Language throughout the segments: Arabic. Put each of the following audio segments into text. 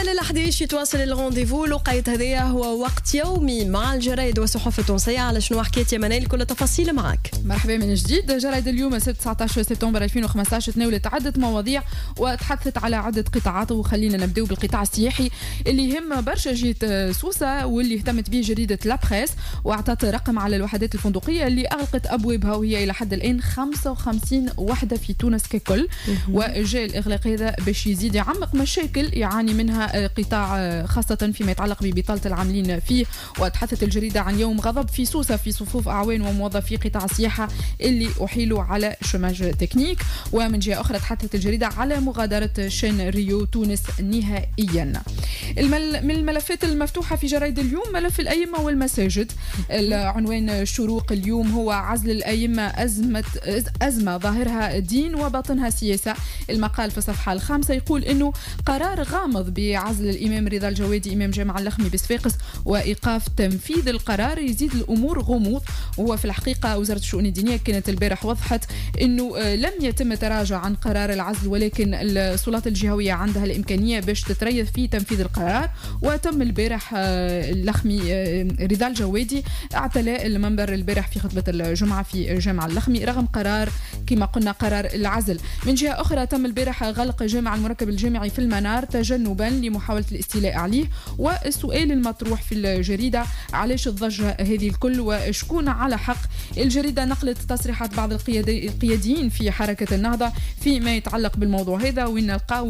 على ال11 يتواصل الرونديفو. الوقيت هذايا هو وقت يومي مع الجرايد والصحف التونسية. على شنو حكيت يا منال؟ كل تفاصيل معك. مرحبا من جديد. جرايد اليوم 19 سبتمبر 2015 تناولت عدة مواضيع وتحدثت على عدة قطاعات، وخلينا نبداو بالقطاع السياحي اللي يهم برشا جهة سوسة واللي اهتمت به جريدة لابريس، واعطت رقم على الوحدات الفندقية اللي أغلقت أبوابها، وهي إلى حد الآن 55 وحدة في تونس ككل. وجاء الإغلاق هذا باش يزيد يعمق مشاكل يعاني منها قطاع خاصة فيما يتعلق ببطالة العاملين فيه. وتحدثت الجريدة عن يوم غضب في سوسة في صفوف أعوان وموظفي قطاع السياحة اللي أحيلوا على شوماج تكنيك. ومن جهة أخرى تحدثت الجريدة على مغادرة شين ريو تونس نهائيا. من الملفات المفتوحة في جرايد اليوم ملف الأئمة والمساجد. العنوان شروق اليوم هو عزل الأئمة أزمة ظاهرها دين وباطنها سياسة. المقال في الصفحة 5 يقول إنه قرار غامض بعزل الإمام رضا الجوادي إمام جامع اللخمي بصفاقس وإيقاف تنفيذ القرار يزيد الأمور غموض. وهو في الحقيقة وزارة الشؤون الدينية كانت البارح وضحت إنه لم يتم تراجع عن قرار العزل، ولكن السلطات الجهوية عندها الإمكانية باش تتريث في تنفيذ القرار. وتم البارح اللخمي رضا الجوادي اعتلاء المنبر البارح في خطبة الجمعة في جامع اللخمي رغم قرار كما قلنا قرار العزل. من جهة أخرى تم البارح غلق جامع المركب الجامعي في المنار تجنبا لمحاولة الاستيلاء عليه. والسؤال المطروح في الجريدة علاش الضجة هذه الكل وشكون على حق؟ الجريدة نقلت تصريحات بعض القياديين في حركة النهضة فيما يتعلق بالموضوع هذا، وين نلقاو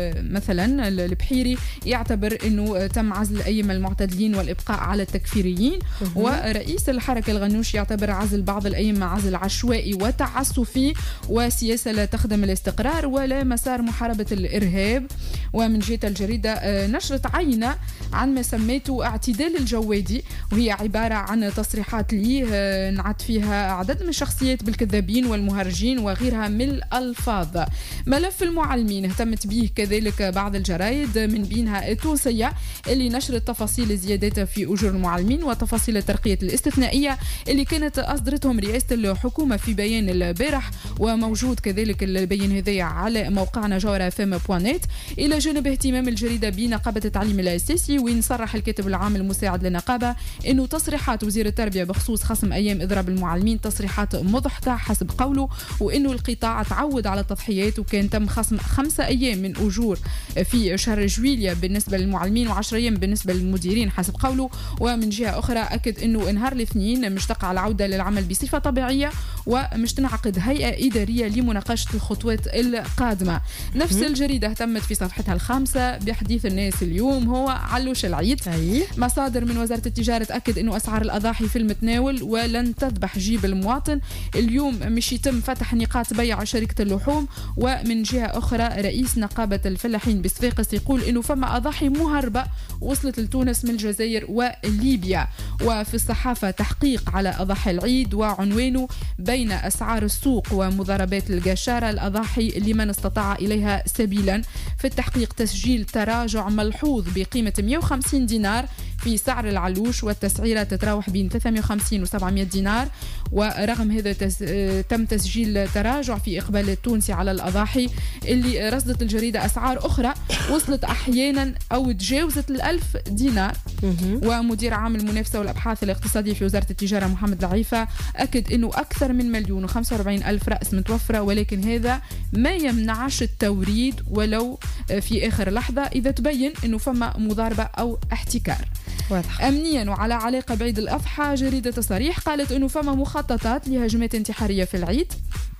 مثلا البحيري يعتبر أنه تم عزل الأئمة المعتدلين والإبقاء على التكفيريين. ورئيس الحركة الغنوش يعتبر عزل بعض الأئمة عزل عشوائي وتعسفي وسياسة لا تخدم الاستقرار ولا مسار محاربة الإرهاب. ومن جهة الجريدة نشرت عينة عن ما سميته اعتدال الجوادي، وهي عبارة عن تصريحات ليه نعت فيها عدد من الشخصيات بالكذابين والمهرجين وغيرها من الألفاظ. ملف المعلمين اهتمت به كذلك بعض الجرايد من بينها التونسية اللي نشرت تفاصيل الزيادات في أجور المعلمين وتفاصيل الترقية الاستثنائية اللي كانت أصدرتهم رئاسة الحكومة في بيان البارح، وموجود كذلك البيان هذا على موقعنا jawara.fm.net. إلى جانب اهتمام الجريدة بنقابة التعليم الأساسي، وين صرح الكاتب العام المساعد للنقابة إنه تصريحات وزير التربية بخصوص خصم أيام إضراب المعلمين تصريحات مضحكة حسب قوله، وإنه القطاع تعود على التضحيات وكان تم خصم 5 أيام من أجور في شهر جويلية بالنسبة للمعلمين و10 أيام بالنسبة للمديرين حسب قوله. ومن جهة أخرى أكد إنه نهار الاثنين مشتق على العودة للعمل بصفة طبيعية ومش تنعقد هيئة إدارية لمناقشة الخطوات القادمة. نفس الجريدة اهتمت في صفحتها 5 بحديث الناس اليوم هو علوش العيد. مصادر من وزارة التجارة تأكد إنه أسعار الأضاحي في المتناول ولن تذبح جيب المواطن. اليوم مش يتم فتح نقاط بيع شركة اللحوم. ومن جهة أخرى رئيس نقابة الفلاحين بصفاقس يقول إنه فما أضاحي مهربة وصلت لتونس من الجزائر وليبيا. وفي الصحافة تحقيق على أضاحي العيد وعنوانه بين أسعار السوق ومضاربات القشارة الأضاحي لمن استطاع إليها سبيلا. في التحقيق تسجيل تراجع ملحوظ بقيمة 150 دينار في سعر العلوش، والتسعيرة تتراوح بين 350 و700 دينار. ورغم هذا تم تسجيل تراجع في إقبال التونسي على الأضاحي اللي رصدت الجريدة أسعار أخرى وصلت أحيانا أو تجاوزت 1000 دينار. ومدير عام المنافسة والأبحاث الاقتصادية في وزارة التجارة محمد العيفة أكد أنه أكثر من 1,045,000 رأس متوفرة، ولكن هذا ما يمنعش التوريد ولو في آخر لحظة إذا تبين أنه فما مضاربة أو احتكار. واضح. أمنيا وعلى علاقة بعيد الأضحى جريدة صريح قالت أنه فما مخططات لهجمات انتحارية في العيد.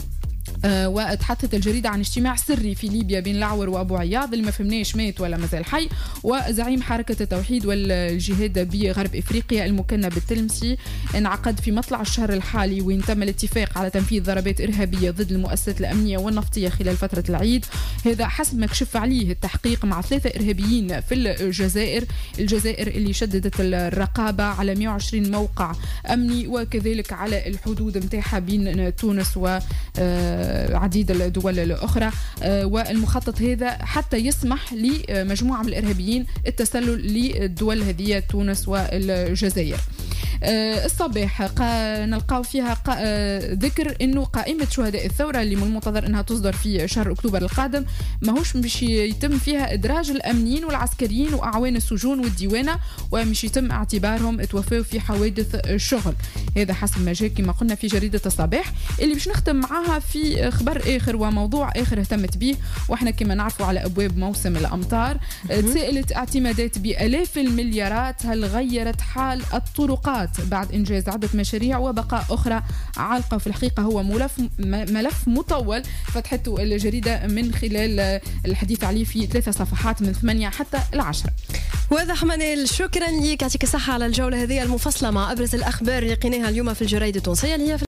وتحدثت الجريدة عن اجتماع سري في ليبيا بين العور وأبو عياض اللي ما فهمناش مات ولا مازال حي. وزعيم حركة التوحيد والجهاد بغرب إفريقيا المكنة بالتلمسي انعقد في مطلع الشهر الحالي، وين تم الاتفاق على تنفيذ ضربات إرهابية ضد المؤسسات الأمنية والنفطية خلال فترة العيد. هذا حسب ما كشف عليه التحقيق مع 3 إرهابيين في الجزائر اللي شددت الرقابة على 120 موقع أمني وكذلك على الحدود متاحة بين تونس و عديد الدول الأخرى. والمخطط هذا حتى يسمح لمجموعة من الإرهابيين التسلل للدول هذه تونس والجزائر. الصباح نلقاو فيها ذكر انه قائمه شهداء الثوره اللي من المنتظر انها تصدر في شهر اكتوبر القادم ماهوش باش يتم فيها ادراج الامنيين والعسكريين واعوان السجون والديوانه، ومش يتم اعتبارهم توفوا في حوادث الشغل. هذا حسب ما جاء كما قلنا في جريده الصباح اللي باش نختم معاها في خبر اخر وموضوع اخر اهتمت به، واحنا كما نعرفوا على ابواب موسم الامطار. تساءلت اعتمادات بالاف المليارات هل غيرت حال الطرقات بعد انجاز عده مشاريع وبقاء اخرى عالقه. في الحقيقه هو ملف مطول فتحته الجريده من خلال الحديث عليه في 3 صفحات من 8 حتى 10. واضح منال، شكرا لك، يعطيك الصحه على الجوله هذه المفصله مع ابرز الاخبار اللي لقيناها اليوم في الجرايد التونسيه اللي هي